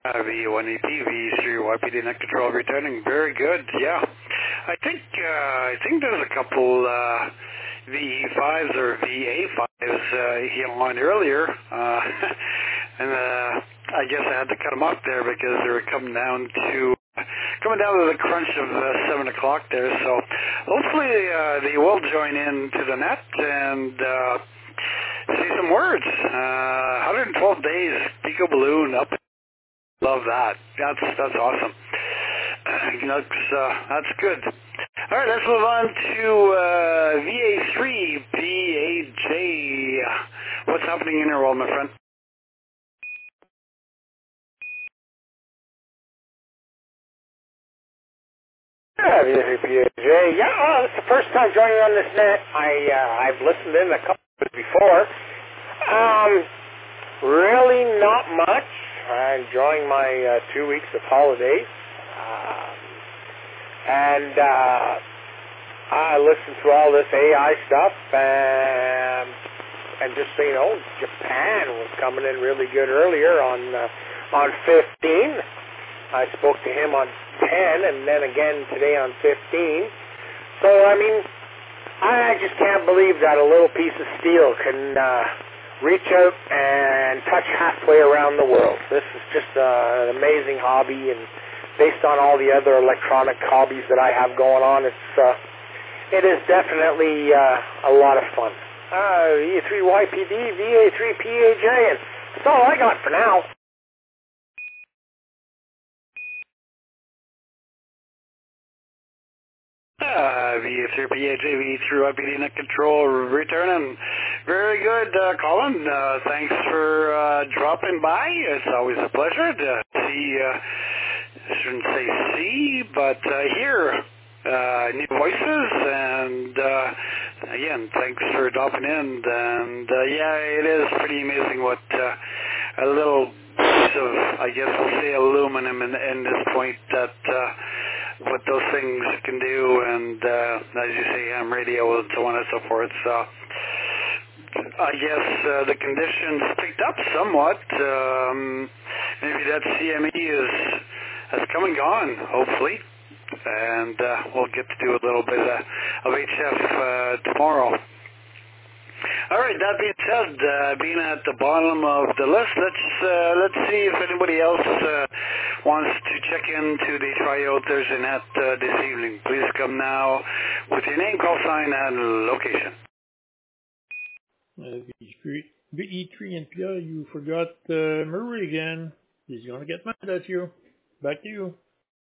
V1EP, V3YPD net control returning. Very good. Yeah, I think there's a couple VE5s or VA5s on earlier, and I guess I had to cut them off there because they were coming down to the crunch of 7 o'clock there. So hopefully they will join in to the net and say some words. 112 days, Pico Balloon up. Love that. That's awesome. That's good. All right, let's move on to VA3 PAJ. What's happening in your world, my friend? Yeah, VA3 PAJ. Yeah, it's the first time joining on this net. I've listened in a couple of it before. Really not much. I'm enjoying my 2 weeks of holidays. And I listened to all this AI stuff, and just so you know, Japan was coming in really good earlier on 15. I spoke to him on 10, and then again today on 15. So, I mean, I just can't believe that a little piece of steel can reach out and touch halfway around the world. This is just an amazing hobby, and based on all the other electronic hobbies that I have going on, it is definitely a lot of fun. VA3YPD, VA3PAJ, and that's all I got for now. VA3PAJ, V3YPD net control returning. Very good, Colin. Thanks for dropping by. It's always a pleasure to see. I shouldn't say see, but hear new voices, and again, thanks for dropping in. And yeah, it is pretty amazing what a little piece of, I guess we'll say, aluminum in this point, that what those things can do, and as you say, ham radio and so on and so forth. So I guess the conditions picked up somewhat. Maybe that CME has come and gone, hopefully, and we'll get to do a little bit of HF tomorrow. All right, that being said, being at the bottom of the list, let's see if anybody else wants to check into the Tryout Thursday Net this evening. Please come now with your name, call sign, and location. VE3 and Pierre, you forgot Murray again. He's going to get mad at you. Back to you.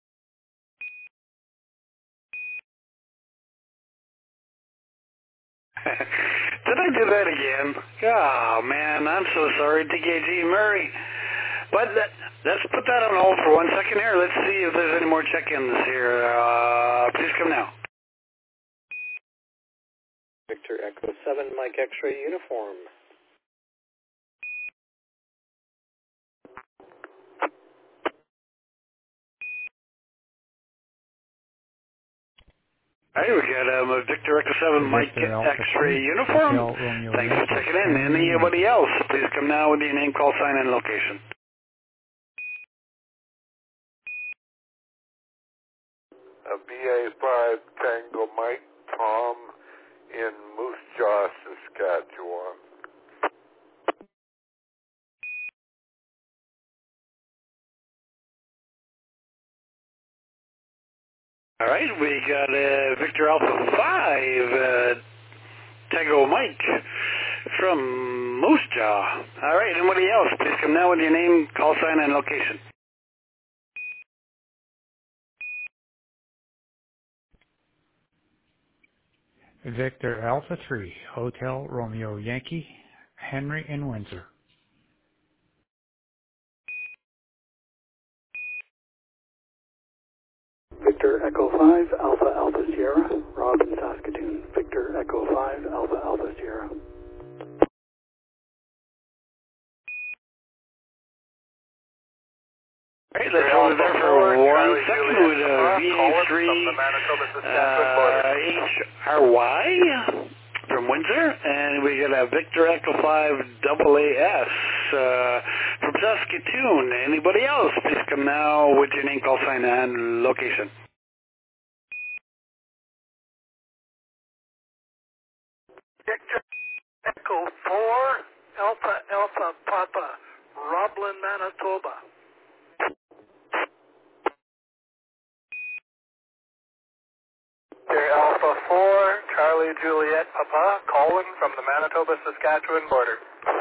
Did I do that again? Oh, man, I'm so sorry, DKG Murray. But let's put that on hold for 1 second here. Let's see if there's any more check-ins here. Please come now. Victor Echo 7, Mike X-ray uniform. Hey, we got a Victor Echo 7 Mike X-ray uniform. Thanks for checking in. Anybody else, please come now with your name, call sign, and location. BA5 Tango Mike Tom in Moose Jaw, Saskatchewan. All right, we got Victor Alpha 5 Tango Mike from Moose Jaw. All right, anybody else, please come now with your name, call sign, and location. Victor Alpha 3, Hotel Romeo Yankee, Henry in Windsor. Victor Echo 5, Alpha Alpha Sierra, Rob in Saskatoon. Victor Echo 5, Alpha Alpha Sierra. All right, let's hold it there for 1 second with VA3 HRY. from Windsor, and we got a Victor Echo 5 AAS from Saskatoon. Anybody else? Please come now with your name, call sign, and location. Victor Echo 4 Alpha Alpha Papa, Roblin, Manitoba. Victor Alpha 4 Charlie Juliet Papa, calling from the Manitoba-Saskatchewan border.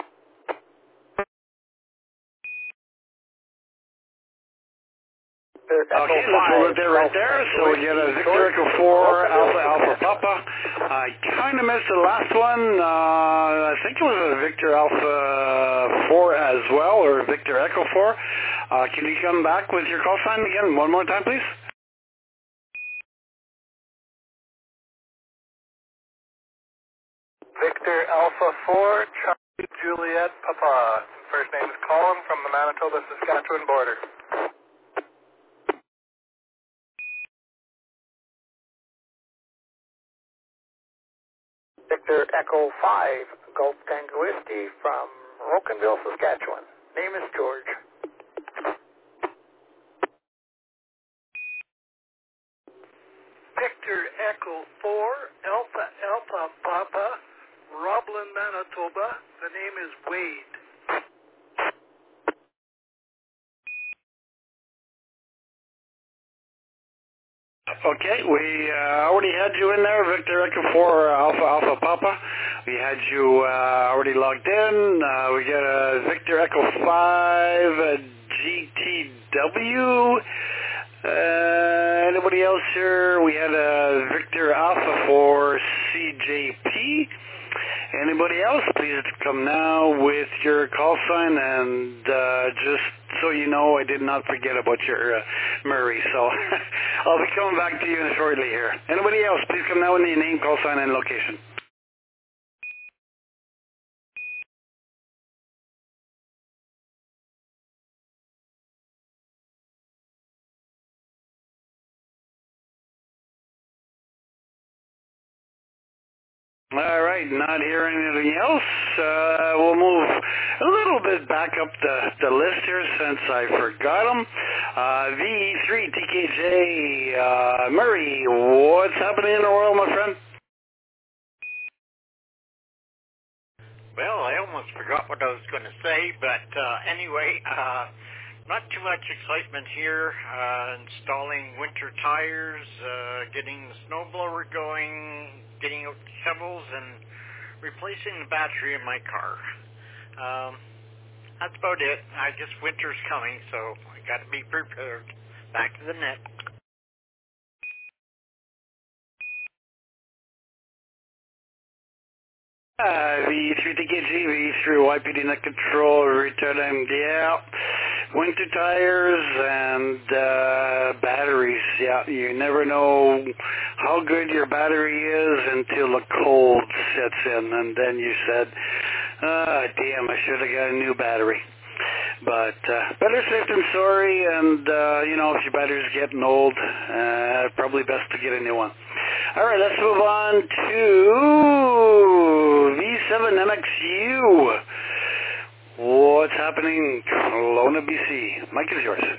Okay, let's hold it there right there. So we get a Victor Echo 4 Alpha Alpha Papa. I kind of missed the last one. I think it was a Victor Alpha 4 as well, or Victor Echo 4. Can you come back with your call sign again one more time, please? Victor Alpha 4 Charlie Juliet Papa. First name is Colin from the Manitoba-Saskatchewan border. Victor Echo 5, Gulf Tango Whiskey from Rocanville, Saskatchewan. Name is George. Victor Echo 4 Alpha Alpha Papa, Roblin, Manitoba. The name is Wade. Okay, we already had you in there, Victor Echo 4 Alpha Alpha Papa. We had you already logged in. We got a Victor Echo 5 GTW. Anybody else here? We had a Victor Alpha 4 CJP. Anybody else? Please come now with your call sign, and just so you know, I did not forget about your Murray, so I'll be coming back to you shortly here. Anybody else? Please come now with your name, call sign, and location. All right, not hearing anything else. We'll move a little bit back up the list here since I forgot them. VE3TKJ, Murray, what's happening in the world, my friend? Well, I almost forgot what I was going to say, but anyway, not too much excitement here. Installing winter tires, getting the snowblower going, getting out the shovels, and replacing the battery in my car. That's about it. I guess winter's coming, so I got to be prepared. Back to the net. VE3TKG, VE3YPD Net Control, returning, yeah. Winter tires and batteries, yeah. You never know how good your battery is until the cold sets in, and then you said, damn, I should have got a new battery. But better safe than sorry, and if your battery's getting old, probably best to get a new one. All right, let's move on to V7MXU. What's happening, Kelowna, BC? Mike is yours.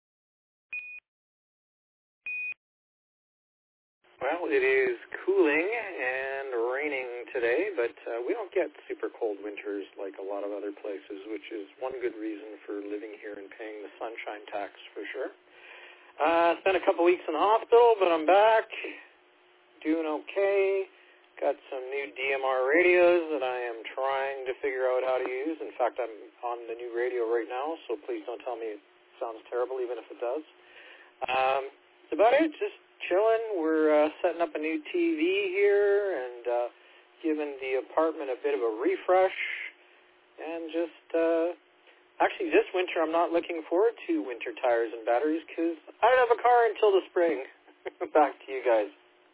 Well, it is cooling and raining today, but we don't get super cold winters like a lot of other places, which is one good reason for living here and paying the sunshine tax for sure. Spent a couple weeks in the hospital, but I'm back, doing okay. Got some new DMR radios that I am trying to figure out how to use. In fact, I'm on the new radio right now, so please don't tell me it sounds terrible, even if it does. That's about it, just chilling. We're setting up a new TV here and giving the apartment a bit of a refresh. And just, actually this winter I'm not looking forward to winter tires and batteries because I don't have a car until the spring. Back to you guys.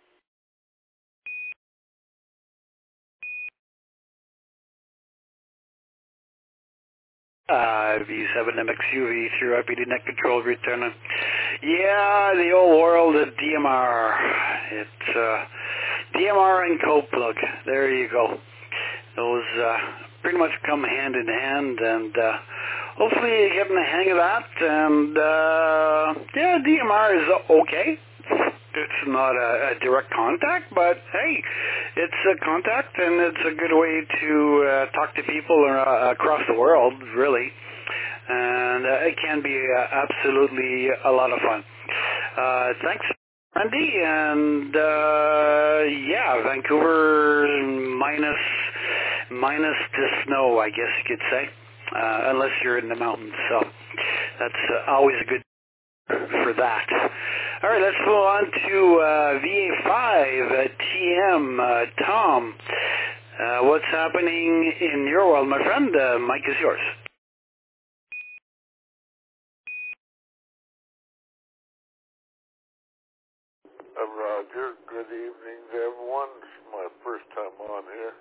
V7MXU, V3YPD Net Control, returning. Yeah, the old world of DMR. It's DMR and cold plug. There you go. Those pretty much come hand in hand, and hopefully you're getting the hang of that. And yeah, DMR is okay. It's not a direct contact, but hey, it's a contact, and it's a good way to talk to people across the world, really. And it can be absolutely a lot of fun. Thanks, Randy, and yeah, Vancouver minus the snow, I guess you could say, unless you're in the mountains. So that's always a good for that. All right, let's move on to VA5 TM. Tom, what's happening in your world, my friend? Mike is yours. Roger, good evening to everyone. This is my first time on here.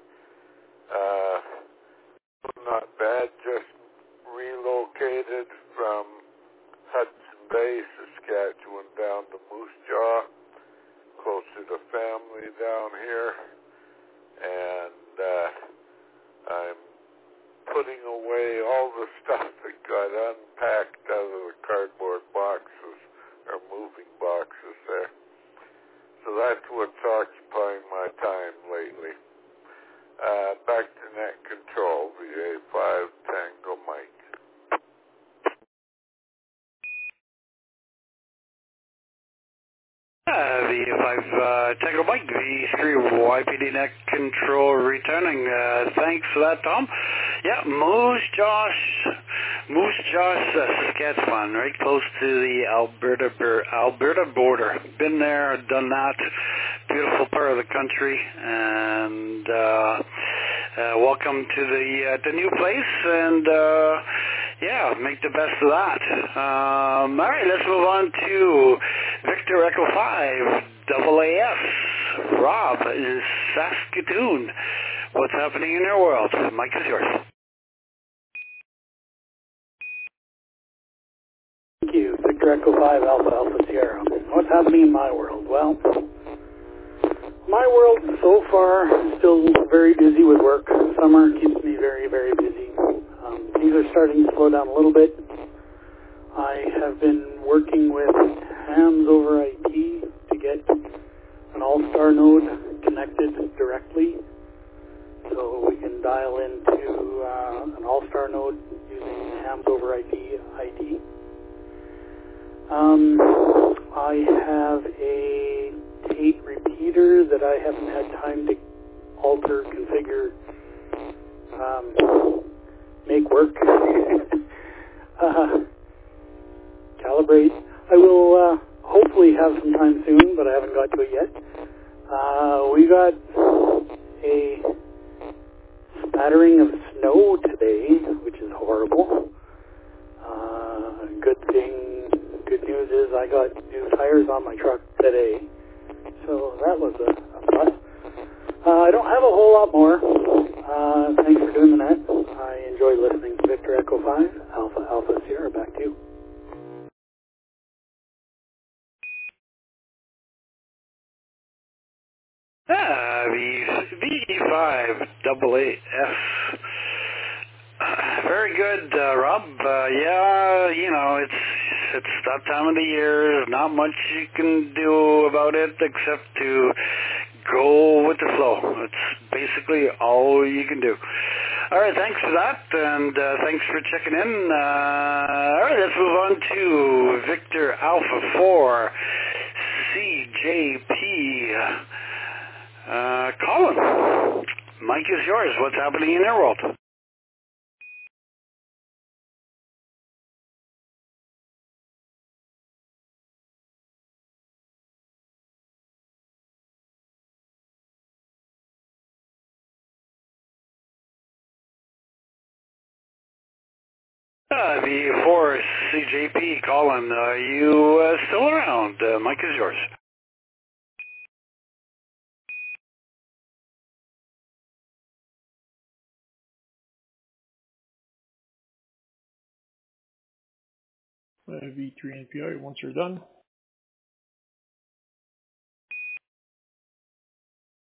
Not bad, just relocated from Hudson Bay, Saskatchewan, down to Moose Jaw, closer to family down here, and I'm putting away all the stuff that got unpacked out of the cardboard boxes, or moving boxes there. So that's what's occupying my time lately. Back to net control, VA5 Tango Mike. VA5 Tango Mike, V3 YPD net control returning. Thanks for that, Tom. Yeah, Moose Jaw, Saskatchewan, right close to the Alberta border. Been there, done that. Beautiful part of the country, and welcome to the new place, and yeah, make the best of that. All right, let's move on to Victor Echo 5 AAS. Rob in Saskatoon. What's happening in your world? Mike is yours. Thank you. Victor Echo 5 Alpha Sierra. What's happening in my world? Well, my world so far still very busy with work. Summer keeps me very, very busy. Things are starting to slow down a little bit. I have been working with Hams over IP to get an All-Star node connected directly, so we can dial into an All-Star node using Hams over IP ID. I have a Tate repeater that I haven't had time to alter, configure, make work, calibrate. I will hopefully have some time soon, but I haven't got to it yet. We got a spattering of snow today, which is horrible. Good news is I got new tires on my truck today, so that was a plus. I don't have a whole lot more. Thanks for doing that. I enjoyed listening to Victor Echo 5, Alpha Sierra. Back to you. V5 AAS. Very good, Rob. Yeah, you know, it's that time of the year. There's not much you can do about it except to go with the flow. It's basically all you can do. All right, thanks for that, and thanks for checking in. All right, let's move on to Victor Alpha 4 CJP. Colin, Mike is yours. What's happening in your world? V4 CJP, Colin, are you still around? Mike is yours. V3 NPI, once you're done.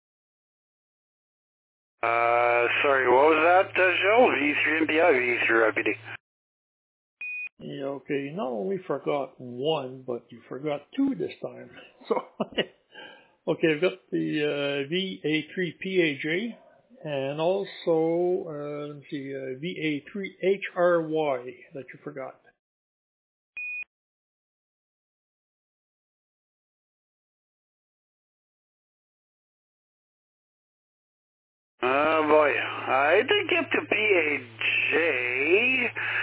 Sorry, what was that, Joe? V3NPI, V3 RPD. Yeah, okay, you not only forgot one, but you forgot two this time. So, okay, I've got the VA3PAJ, and also, let me see, VA3HRY that you forgot. Oh boy, I did get the PAJ.